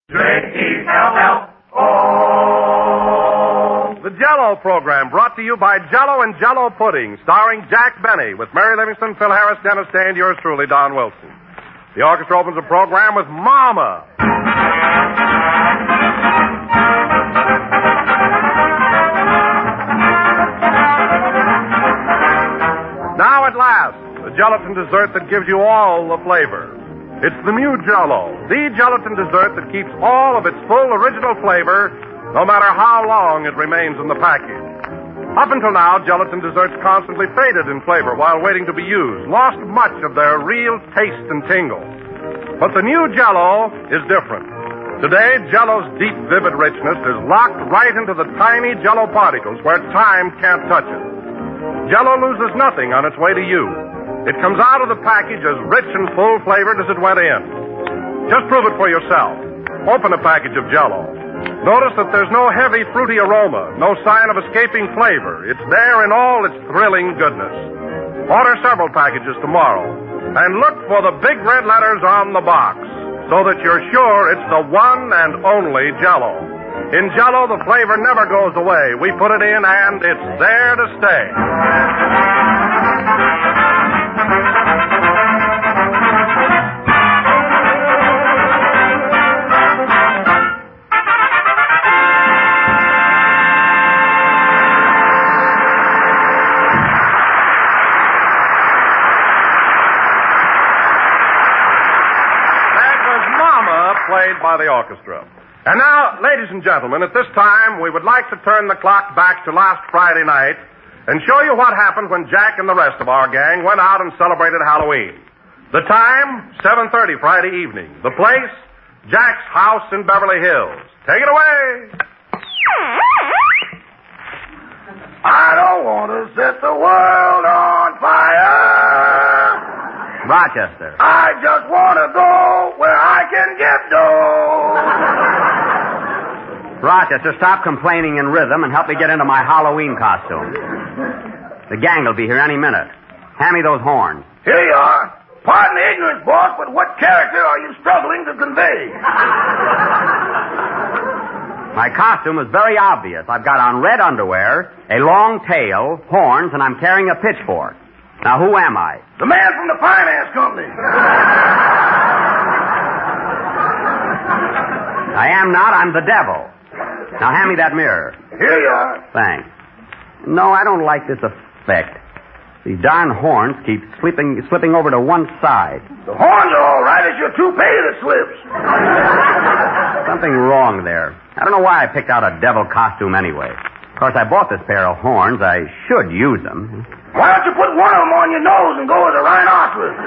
Drink E-L-L-O. The Jell-O program brought to you by Jell-O and Jell-O Pudding, starring Jack Benny, with Mary Livingston, Phil Harris, Dennis Day, and yours truly, Don Wilson. The orchestra opens the program with Mama. Now at last, the gelatin dessert that gives you all the flavor. It's the new Jell-O, the gelatin dessert that keeps all of its full original flavor, no matter how long it remains in the package. Up until now, gelatin desserts constantly faded in flavor while waiting to be used, lost much of their real taste and tingle. But the new Jell-O is different. Today, Jell-O's deep, vivid richness is locked right into the tiny Jell-O particles where time can't touch it. Jell-O loses nothing on its way to you. It comes out of the package as rich and full-flavored as it went in. Just prove it for yourself. Open a package of Jell-O. Notice that there's no heavy, fruity aroma, no sign of escaping flavor. It's there in all its thrilling goodness. Order several packages tomorrow. And look for the big red letters on the box so that you're sure it's the one and only Jell-O. In Jell-O, the flavor never goes away. We put it in, and it's there to stay. Played by the orchestra. And now, ladies and gentlemen, at this time, we would like to turn the clock back to last Friday night and show you what happened when Jack and the rest of our gang went out and celebrated Halloween. The time, 7:30 Friday evening. The place, Jack's house in Beverly Hills. Take it away. I don't want to set the world on fire. Rochester. I just want to go where I can get dough. Rochester, stop complaining in rhythm and help me get into my Halloween costume. The gang will be here any minute. Hand me those horns. Here you are. Pardon the ignorance, boss, but what character are you struggling to convey? My costume is very obvious. I've got on red underwear, a long tail, horns, and I'm carrying a pitchfork. Now, who am I? The man from the finance company. I am not. I'm the devil. Now, hand me that mirror. Here you are. Thanks. No, I don't like this effect. These darn horns keep slipping over to one side. The horns are all right. It's your toupee that slips. Something wrong there. I don't know why I picked out a devil costume anyway. Of course, I bought this pair of horns. I should use them. Why don't you put one of them on your nose and go as a rhinoceros?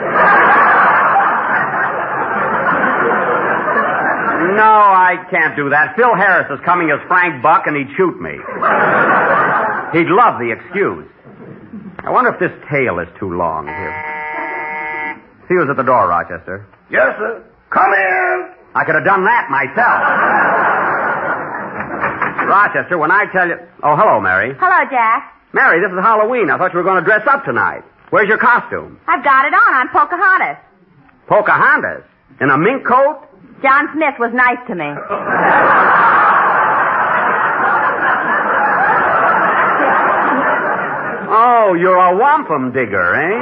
No, I can't do that. Phil Harris is coming as Frank Buck, and he'd shoot me. He'd love the excuse. I wonder if this tail is too long here. See who's at the door, Rochester. Yes, sir. Come in. I could have done that myself. Rochester, when I tell you... Oh, hello, Mary. Hello, Jack. Mary, this is Halloween. I thought you were going to dress up tonight. Where's your costume? I've got it on. I'm Pocahontas. Pocahontas? In a mink coat? John Smith was nice to me. Oh, you're a wampum digger, eh?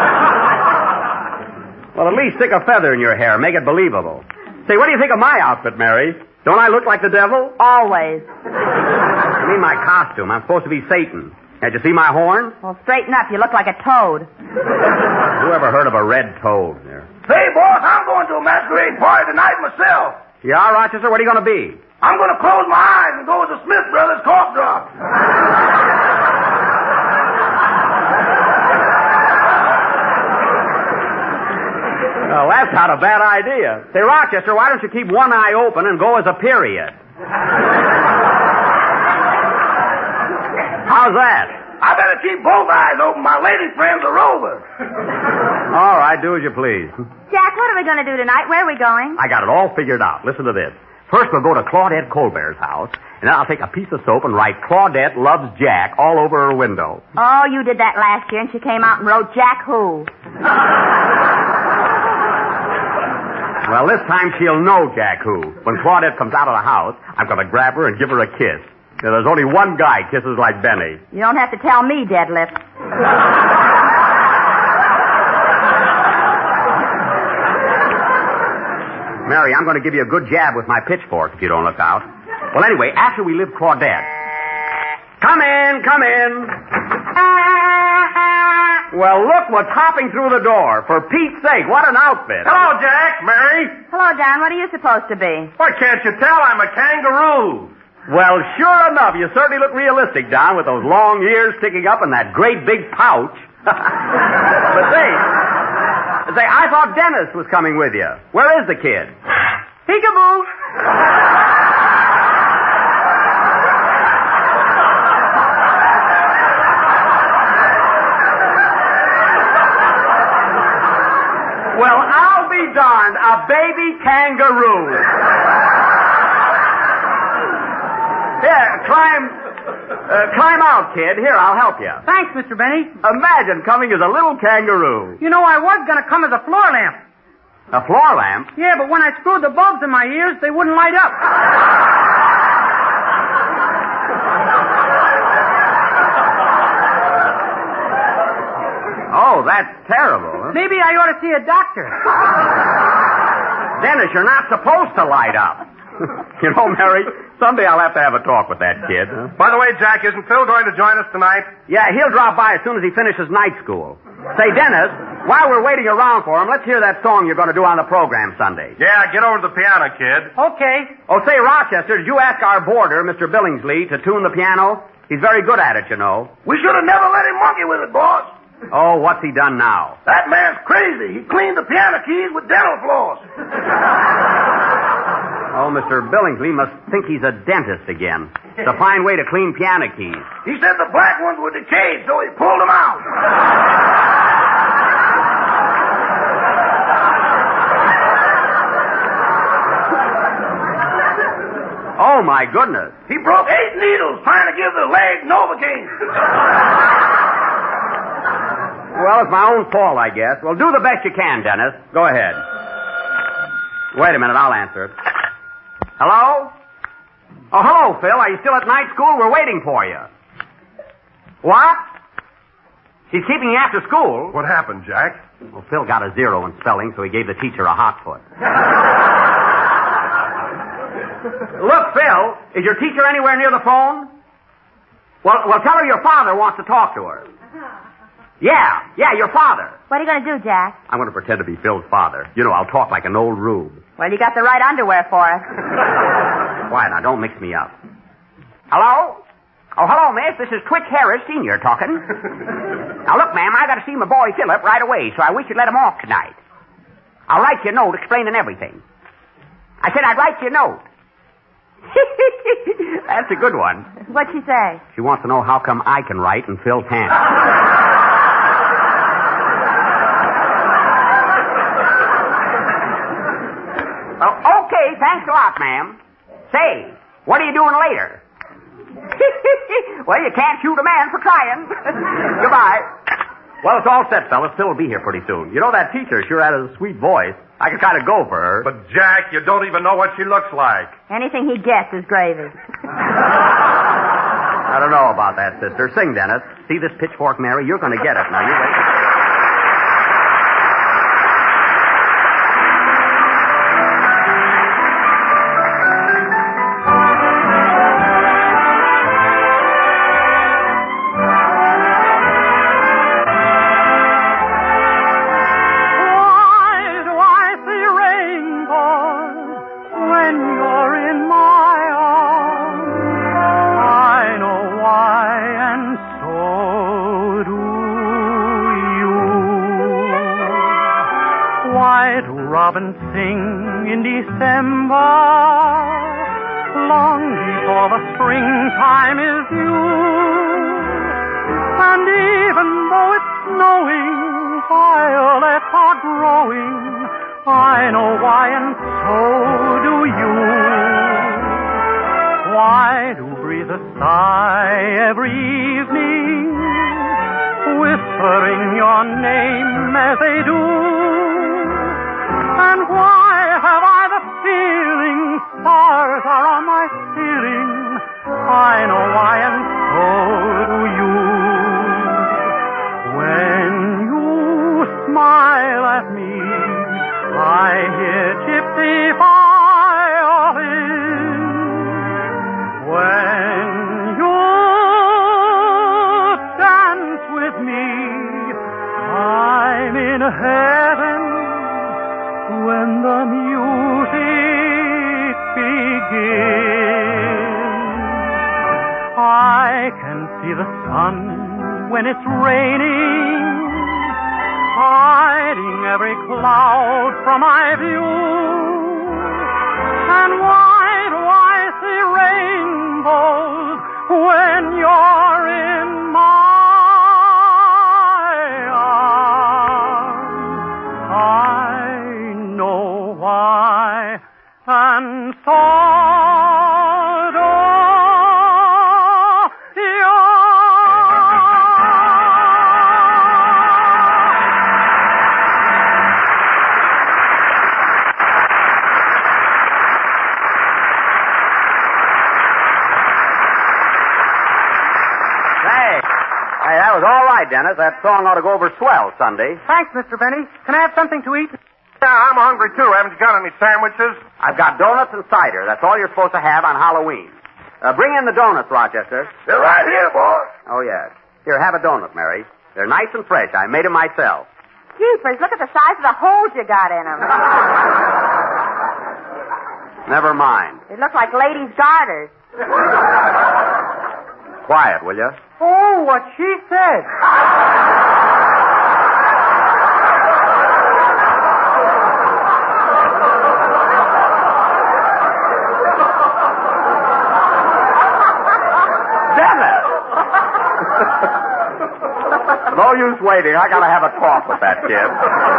Well, at least stick a feather in your hair. Make it believable. Say, what do you think of my outfit, Mary? Don't I look like the devil? Always. I mean my costume. I'm supposed to be Satan. Had you see my horn? Well, straighten up. You look like a toad. Who ever heard of a red toad there? Hey, boss, I'm going to a masquerade party tonight myself. Yeah, Rochester? What are you going to be? I'm going to close my eyes and go as the Smith Brothers cough drop. Well, that's not a bad idea. Say, Rochester, why don't you keep one eye open and go as a period? How's that? I better keep both eyes open. My lady friend's a rover. All right, do as you please. Jack, what are we going to do tonight? Where are we going? I got it all figured out. Listen to this. First, we'll go to Claudette Colbert's house, and then I'll take a piece of soap and write Claudette loves Jack all over her window. Oh, you did that last year, and she came out and wrote Jack who? Well, this time she'll know Jack who. When Claudette comes out of the house, I'm going to grab her and give her a kiss. There's only one guy kisses like Benny. You don't have to tell me, Deadlift. Mary, I'm going to give you a good jab with my pitchfork if you don't look out. Well, anyway, after we leave Claudette. Come in, come in. Well, look what's hopping through the door. For Pete's sake, what an outfit. Hello, Jack, Mary. Hello, Don. What are you supposed to be? Why can't you tell I'm a kangaroo? Well, sure enough, you certainly look realistic, Don, with those long ears sticking up and that great big pouch. But say, I thought Dennis was coming with you. Where is the kid? Peekaboo. Well, I'll be darned. A baby kangaroo. Here, climb out, kid. Here, I'll help you. Thanks, Mr. Benny. Imagine coming as a little kangaroo. You know, I was going to come as a floor lamp. A floor lamp? Yeah, but when I screwed the bulbs in my ears, they wouldn't light up. Oh, that's terrible. Huh? Maybe I ought to see a doctor. Dennis, you're not supposed to light up. You know, Mary, someday I'll have to have a talk with that kid. Huh? By the way, Jack, isn't Phil going to join us tonight? Yeah, he'll drop by as soon as he finishes night school. Say, Dennis, while we're waiting around for him, let's hear that song you're going to do on the program Sunday. Yeah, get over to the piano, kid. Okay. Oh, say, Rochester, did you ask our boarder, Mr. Billingsley, to tune the piano? He's very good at it, you know. We should have never let him monkey with it, boss. Oh, what's he done now? That man's crazy. He cleaned the piano keys with dental floss. Oh, Mr. Billingsley must think he's a dentist again. It's a fine way to clean piano keys. He said the black ones were decayed, so he pulled them out. Oh, my goodness. He broke 8 needles trying to give the leg Novocaine. Well, it's my own fault, I guess. Well, do the best you can, Dennis. Go ahead. Wait a minute, I'll answer it. Hello? Oh, hello, Phil. Are you still at night school? We're waiting for you. What? She's keeping you after school? What happened, Jack? Well, Phil got a 0 in spelling, so he gave the teacher a hot foot. Look, Phil, is your teacher anywhere near the phone? Well, tell her your father wants to talk to her. Yeah, your father. What are you going to do, Jack? I'm going to pretend to be Phil's father. You know, I'll talk like an old rube. Well, you got the right underwear for it. Quiet now, don't mix me up. Hello? Oh, hello, miss. This is Twitch Harris, Sr. talking. Now, look, ma'am, I got to see my boy Philip right away, so I wish you'd let him off tonight. I'll write you a note explaining everything. I said I'd write you a note. That's a good one. What'd she say? She wants to know how come I can write and Phil can't. Okay, thanks a lot, ma'am. Say, what are you doing later? Well, you can't shoot a man for trying. Goodbye. Well, it's all set, fellas. Phil will be here pretty soon. You know, that teacher sure had a sweet voice. I could kind of go for her. But, Jack, you don't even know what she looks like. Anything he gets is gravy. I don't know about that, sister. Sing, Dennis. See this pitchfork, Mary? You're going to get it. Now, you wait. Robin sing in December, long before the springtime is due. And even though it's snowing, violets are growing. I know why, and so do you. Why do breathe a sigh every evening, whispering your name as they do? And why are on my ceiling. I know why, and so do you. When you smile at me, I hear gypsy violins. When you dance with me, I'm in heaven. When the music begins, I can see the sun when it's raining, hiding every cloud from my view. And why do I see rainbows when you're in my arms? I know why, and so do you. Hey, that was all right, Dennis. That song ought to go over swell Sunday. Thanks, Mr. Benny. Can I have something to eat? Yeah, I'm hungry, too. Haven't you got any sandwiches? I've got donuts and cider. That's all you're supposed to have on Halloween. Bring in the donuts, Rochester. They're right here, boss. Oh, yes. Here, have a donut, Mary. They're nice and fresh. I made them myself. Jeepers, look at the size of the holes you got in them. Never mind. They look like ladies' garters. Quiet, will you? Oh, what she said. Dennis! No use waiting. I gotta have a talk with that kid.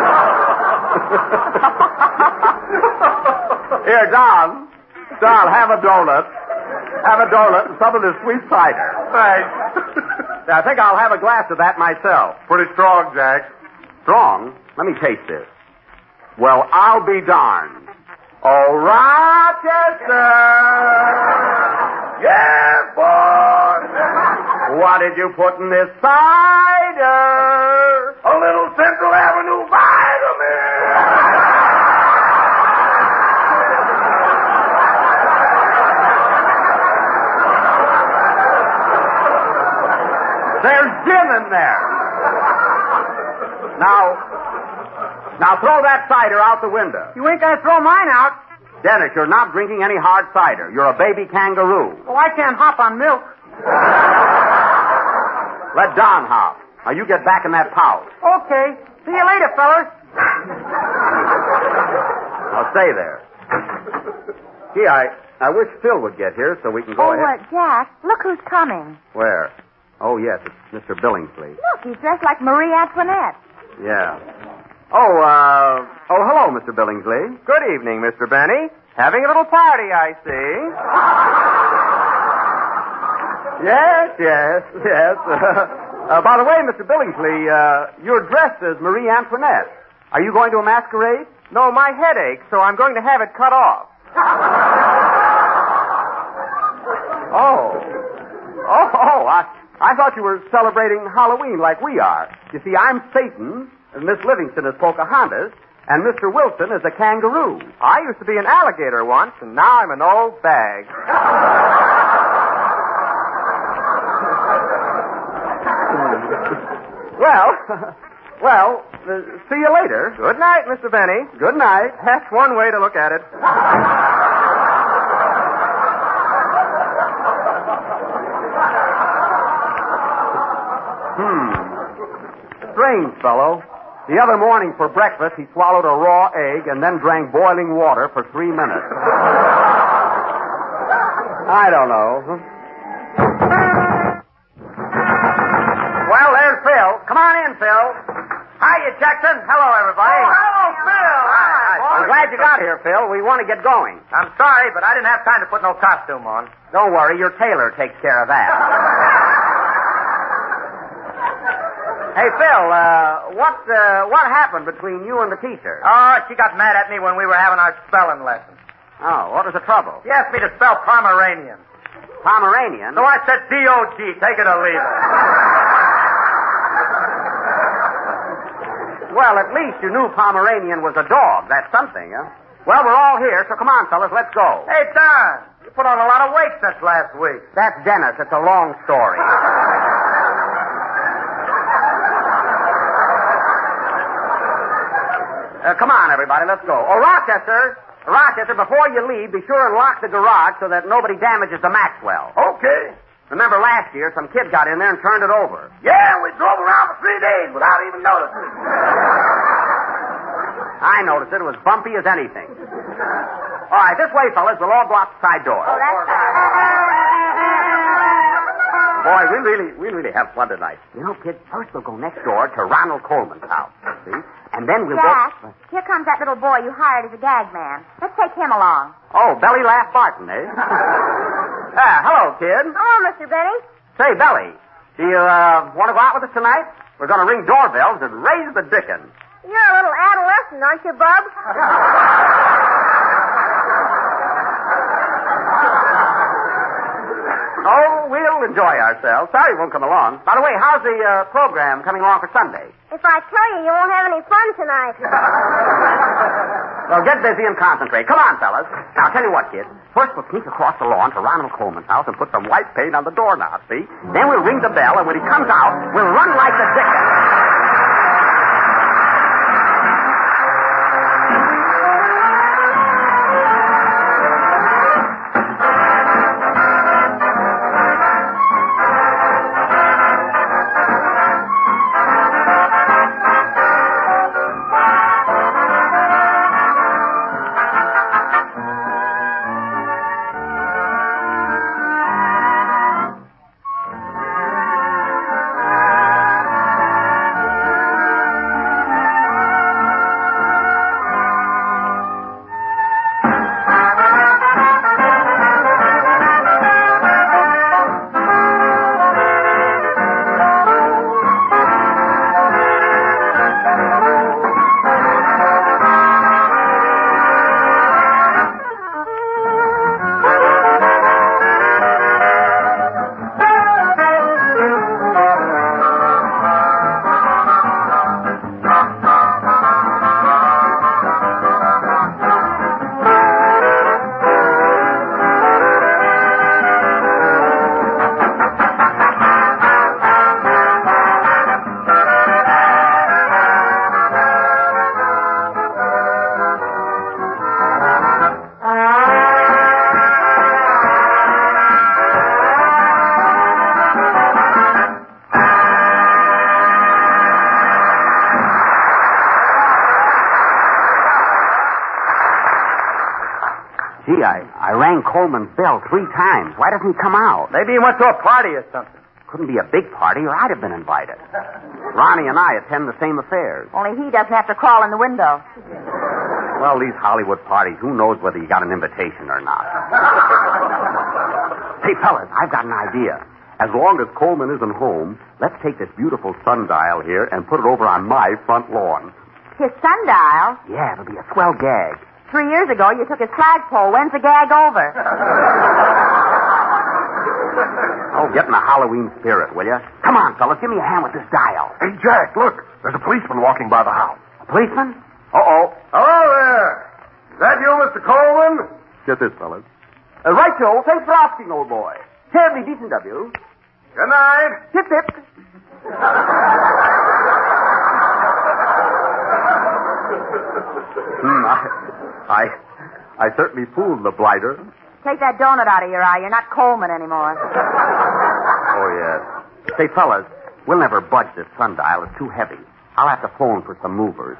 Here, Don. Don, have a donut. Have a donut and some of this sweet cider. Thanks. I think I'll have a glass of that myself. Pretty strong, Jack. Strong? Let me taste this. Well, I'll be darned. Oh, Rochester! Yes, boss. What did you put in this cider? A little Central Avenue vitamin. There's gin in there. Now throw that cider out the window. You ain't gonna throw mine out. Dennis, you're not drinking any hard cider. You're a baby kangaroo. Oh, I can't hop on milk. Let Don hop. Now you get back in that pouch. Okay. See you later, fellas. Now stay there. Gee, I wish Phil would get here so we can go ahead. Jack, look who's coming. Where? Oh, yes, it's Mr. Billingsley. Look, he's dressed like Marie Antoinette. Yeah. Oh, hello, Mr. Billingsley. Good evening, Mr. Benny. Having a little party, I see. Yes. By the way, Mr. Billingsley, you're dressed as Marie Antoinette. Are you going to a masquerade? No, my head aches, so I'm going to have it cut off. Oh, I thought you were celebrating Halloween like we are. You see, I'm Satan, and Miss Livingston is Pocahontas, and Mr. Wilson is a kangaroo. I used to be an alligator once, and now I'm an old bag. Well, see you later. Good night, Mr. Benny. Good night. That's one way to look at it. Strange fellow. The other morning for breakfast, he swallowed a raw egg and then drank boiling water for 3 minutes. I don't know. Well, there's Phil. Come on in, Phil. Hiya, Jackson. Hello, everybody. Oh, hello, Phil. I'm glad you got here, Phil. We want to get going. I'm sorry, but I didn't have time to put no costume on. Don't worry, your tailor takes care of that. Hey, Phil, what happened between you and the teacher? Oh, she got mad at me when we were having our spelling lesson. Oh, what was the trouble? He asked me to spell Pomeranian. Pomeranian? So I said D-O-G. Take it or leave it. Well, at least you knew Pomeranian was a dog. That's something, huh? Well, we're all here, so come on, fellas, let's go. Hey, Don, you put on a lot of weight since last week. That's Dennis. It's a long story. Come on, everybody, let's go. Oh, Rochester, before you leave, be sure and lock the garage so that nobody damages the Maxwell. Okay. Remember last year, some kid got in there and turned it over. Yeah, we drove around for 3 days without even noticing. I noticed it. It was bumpy as anything. All right, this way, fellas. We'll all go out the side door. Oh, that's Boy, we really have fun tonight. You know, kid, first we'll go next door to Ronald Coleman's house. See? And then we'll Jack, go... here comes that little boy you hired as a gag man. Let's take him along. Oh, Belly Laugh Barton, eh? Hello, kid. Hello, Mr. Benny. Say, Belly, do you want to go out with us tonight? We're going to ring doorbells and raise the dickens. You're a little adolescent, aren't you, Bub? Oh, we'll enjoy ourselves. Sorry you won't come along. By the way, how's the program coming along for Sunday? If I tell you, you won't have any fun tonight. Well, get busy and concentrate. Come on, fellas. Now, I'll tell you what, kid. First, we'll sneak across the lawn to Ronald Coleman's house and put some white paint on the doorknob, see? Then we'll ring the bell, and when he comes out, we'll run like the dickens. Gee, I rang Coleman's bell 3 times. Why doesn't he come out? Maybe he went to a party or something. Couldn't be a big party, or I'd have been invited. Ronnie and I attend the same affairs. Only he doesn't have to crawl in the window. Well, these Hollywood parties, who knows whether you got an invitation or not? Hey, fellas, I've got an idea. As long as Coleman isn't home, let's take this beautiful sundial here and put it over on my front lawn. His sundial? Yeah, it'll be a swell gag. 3 years ago, you took his flagpole. When's the gag over? Oh, get in the Halloween spirit, will you? Come on, fellas, give me a hand with this dial. Hey, Jack, look. There's a policeman walking by the house. A policeman? Uh-oh. Hello there. Is that you, Mr. Coleman? Get this, fellas. Right, Joe. Thanks for asking, old boy. Terribly decent of you. Good night. Hip, hip. I certainly fooled the blighter. Take that donut out of your eye. You're not Coleman anymore. Oh, yes. Say, fellas, we'll never budge this sundial. It's too heavy. I'll have to phone for some movers.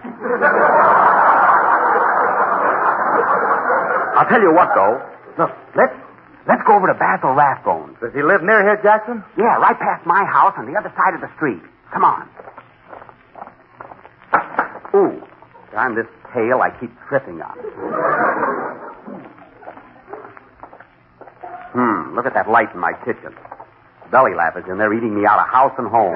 I'll tell you what, though. Look, let's go over to Basil Rathbone's. Does he live near here, Jackson? Yeah, right past my house on the other side of the street. Come on. Ooh, darn this tail I keep tripping on. Look at that light in my kitchen. Belly Laugh is in there eating me out of house and home.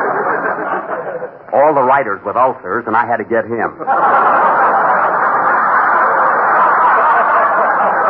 All the writers with ulcers, and I had to get him.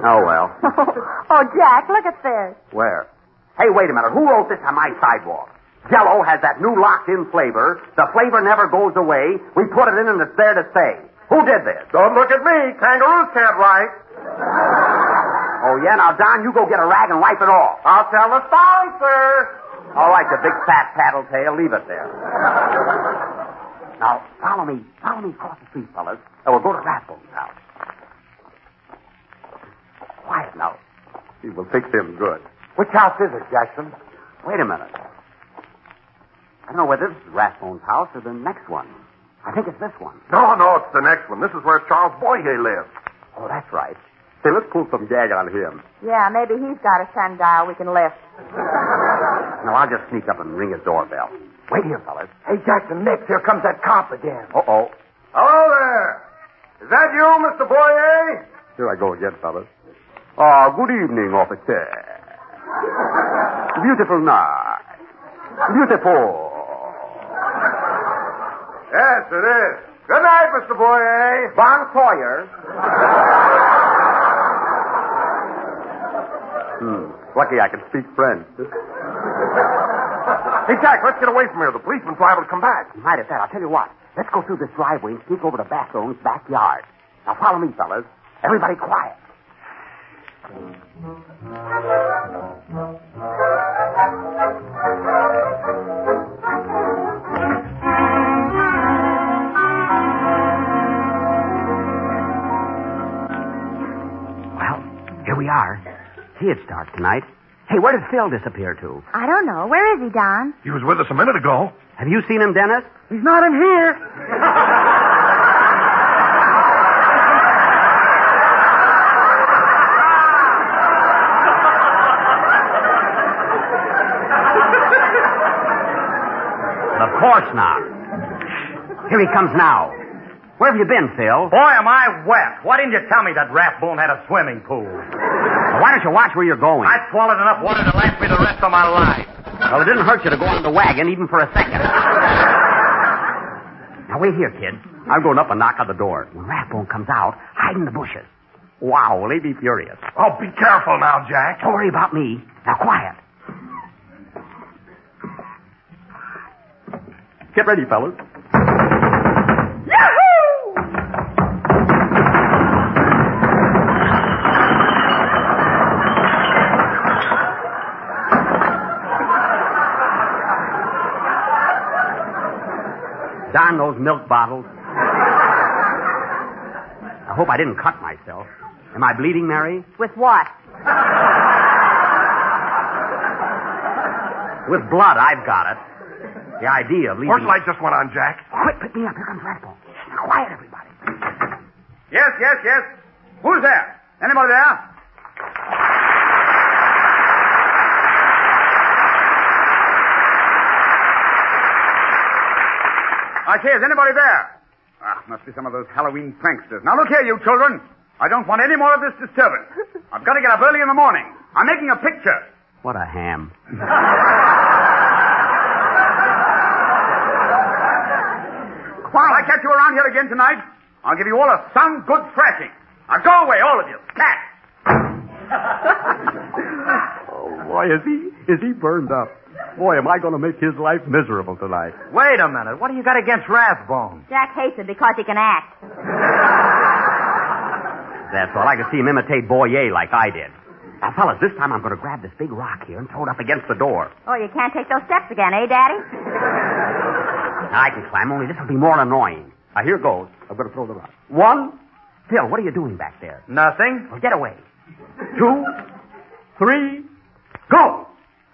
Oh, well. Oh, Jack, look at this. Where? Hey, wait a minute. Who wrote this on my sidewalk? Jell-O has that new locked-in flavor. The flavor never goes away. We put it in and it's there to stay. Who did this? Don't look at me. Kangaroos can't write. Oh, yeah? Now, Don, you go get a rag and wipe it off. I'll tell the sponsor. All right, you big fat tattletale. Leave it there. Now, follow me. Follow me across the street, fellas. And we'll go to Rathbone's house. Quiet now. He will fix him good. Which house is it, Jackson? Wait a minute. I don't know whether this is Rathbone's house or the next one. I think it's this one. No, it's the next one. This is where Charles Boyer lives. Oh, that's right. Say, let's pull some gag on him. Yeah, maybe he's got a sundial we can lift. Now, I'll just sneak up and ring his doorbell. Wait here, fellas. Hey, Jackson, next, here comes that cop again. Uh-oh. Hello there. Is that you, Mr. Boyer? Here I go again, fellas. Oh, good evening, officer. Beautiful night. Beautiful. Yes, it is. Good night, Mr. Boyer. Bon Sawyer. Lucky I can speak French. Hey, Jack, let's get away from here. The policeman's liable to come back. Right at that. I'll tell you what. Let's go through this driveway and sneak over to Bathrone's backyard. Now, follow me, fellas. Everybody quiet. Well, here we are. See, it's dark tonight. Hey, where did Phil disappear to? I don't know. Where is he, Don? He was with us a minute ago. Have you seen him, Dennis? He's not in here. Of course not. Here he comes now. Where have you been, Phil? Boy, am I wet. Why didn't you tell me that Rathbone had a swimming pool? Well, why don't you watch where you're going? I swallowed enough water to last me the rest of my life. Well, it didn't hurt you to go on the wagon even for a second. Now, wait here, kid. I'm going up and knock on the door. When Rathbone comes out, hide in the bushes. Wow, will he be furious? Oh, be careful now, Jack. Don't worry about me. Now, quiet. Get ready, fellas. Darn those milk bottles. I hope I didn't cut myself. Am I bleeding, Mary? With what? With blood, I've got it. The idea of leaving... Horse light just went on, Jack. Quick, pick me up. Here comes Rathbone. Now, quiet, everybody. Yes. Who's there? Anybody there? I say, is anybody there? Must be some of those Halloween pranksters. Now, look here, you children. I don't want any more of this disturbance. I've got to get up early in the morning. I'm making a picture. What a ham. If I catch you around here again tonight, I'll give you all a sound good thrashing. Now, go away, all of you. Cat. Oh, boy, is he burned up. Boy, am I going to make his life miserable tonight. Wait a minute. What do you got against Rathbone? Jack hates him because he can act. That's all. I can see him imitate Boyer like I did. Now, fellas, this time I'm going to grab this big rock here and throw it up against the door. Oh, you can't take those steps again, eh, Daddy? I can climb, only this will be more annoying. Now, here goes. I'm going to throw the rock. 1. Phil, what are you doing back there? Nothing. Well, get away. 2, 3, go!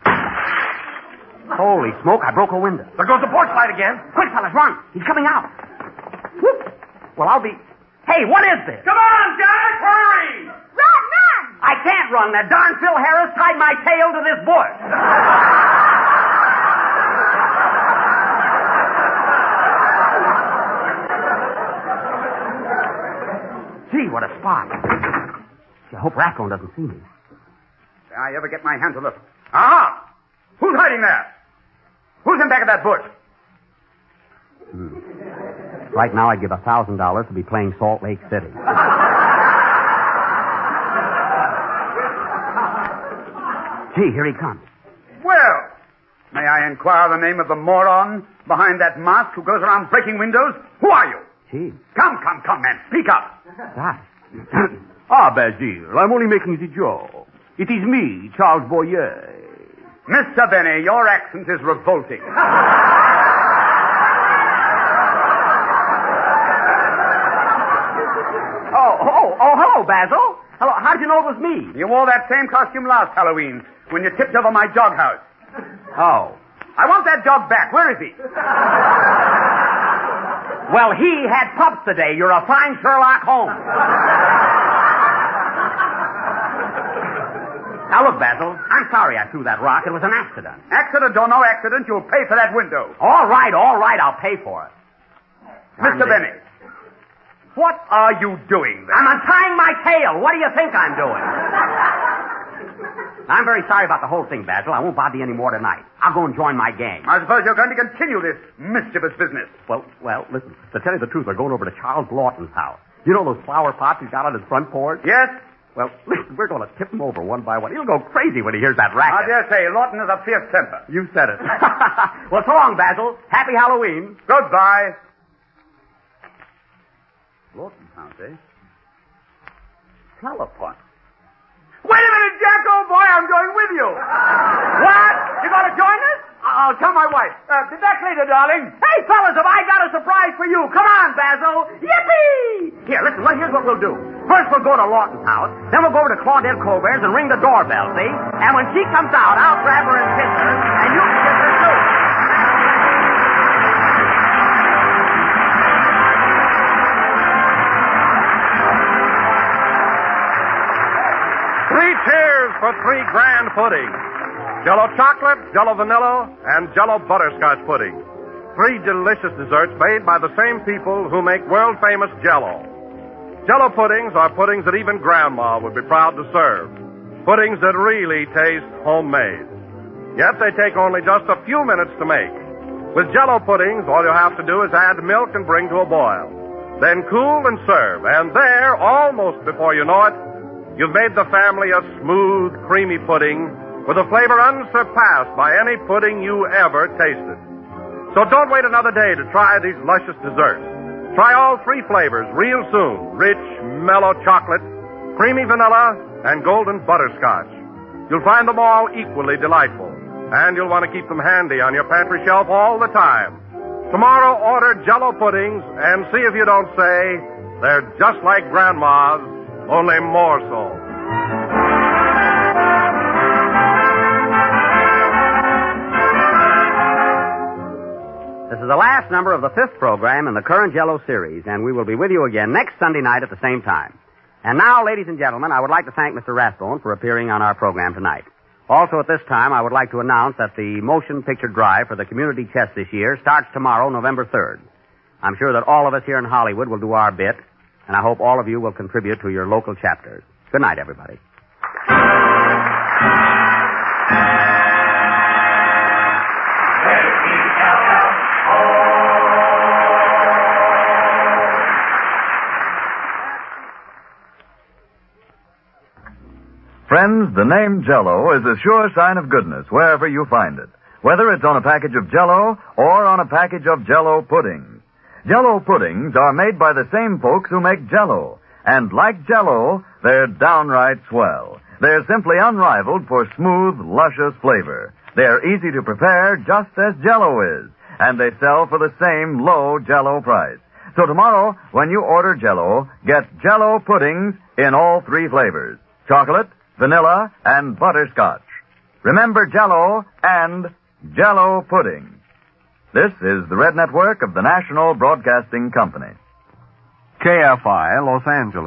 Holy smoke, I broke a window. There goes the porch light again. Quick, fellas, run. He's coming out. Whoop. Well, I'll be... Hey, what is this? Come on, Jack, hurry! Run! I can't run. That darn Phil Harris tied my tail to this bush. Gee, what a spot. I hope Rathbone doesn't see me. Did I ever get my hands on this? Ah! Who's hiding there? Who's in back of that bush? Right now, I'd give $1,000 to be playing Salt Lake City. Gee, here he comes. Well, may I inquire the name of the moron behind that mask who goes around breaking windows? Who are you? Gee. Come, man. Speak up. That. Basil, I'm only making the joke. It is me, Charles Boyer. Mr. Benny, your accent is revolting. Hello, Basil. Hello, how did you know it was me? You wore that same costume last Halloween when you tipped over my dog house. Oh. I want that dog back. Where is he? Well, he had pups today. You're a fine Sherlock Holmes. Now, look, Basil, I'm sorry I threw that rock. It was an accident. Accident or no accident, you'll pay for that window. All right, I'll pay for it. Mr. Benny, what are you doing there? I'm untying my tail. What do you think I'm doing? I'm very sorry about the whole thing, Basil. I won't bother you any more tonight. I'll go and join my gang. I suppose you're going to continue this mischievous business. Well, listen, to tell you the truth, we're going over to Charles Lawton's house. You know those flower pots he's got on his front porch? Yes? Well, listen, we're going to tip him over one by one. He'll go crazy when he hears that I racket. dare say, Lawton has a fierce temper. You said it. Well, so long, Basil. Happy Halloween. Goodbye. Lawton's house, eh? Telephone. Wait a minute, Jack, old boy, I'm going with you. What? You going to join us? I'll tell my wife. Be back later, darling. Hey, fellas, have I got a surprise for you? Come on, Basil. Yippee! Here, listen, here's what we'll do. First, we'll go to Lawton's house. Then we'll go over to Claudette Colbert's and ring the doorbell, see? And when she comes out, I'll grab her and kiss her, and you can kiss her, too. Three cheers for three grand puddings. Jell-O chocolate, Jell-O vanilla, and Jell-O butterscotch pudding. Three delicious desserts made by the same people who make world-famous Jell-O. Jell-O puddings are puddings that even Grandma would be proud to serve. Puddings that really taste homemade. Yet they take only just a few minutes to make. With Jell-O puddings, all you have to do is add milk and bring to a boil. Then cool and serve. And there, almost before you know it, you've made the family a smooth, creamy pudding with a flavor unsurpassed by any pudding you ever tasted. So don't wait another day to try these luscious desserts. Try all three flavors real soon. Rich, mellow chocolate, creamy vanilla, and golden butterscotch. You'll find them all equally delightful. And you'll want to keep them handy on your pantry shelf all the time. Tomorrow, order Jell-O puddings and see if you don't say they're just like Grandma's, only more so. This is the last number of the fifth program in the current Jell-O series, and we will be with you again next Sunday night at the same time. And now, ladies and gentlemen, I would like to thank Mr. Rathbone for appearing on our program tonight. Also, at this time, I would like to announce that the motion picture drive for the community chest this year starts tomorrow, November 3rd. I'm sure that all of us here in Hollywood will do our bit, and I hope all of you will contribute to your local chapters. Good night, everybody. Friends, the name Jell-O is a sure sign of goodness wherever you find it, whether it's on a package of Jell-O or on a package of Jell-O puddings. Jell-O puddings are made by the same folks who make Jell-O, and like Jell-O, they're downright swell. They're simply unrivaled for smooth, luscious flavor. They're easy to prepare just as Jell-O is, and they sell for the same low Jell-O price. So tomorrow, when you order Jell-O, get Jell-O puddings in all three flavors: chocolate, vanilla, and butterscotch. Remember Jell-O and Jell-O pudding. This is the Red Network of the National Broadcasting Company. KFI, Los Angeles.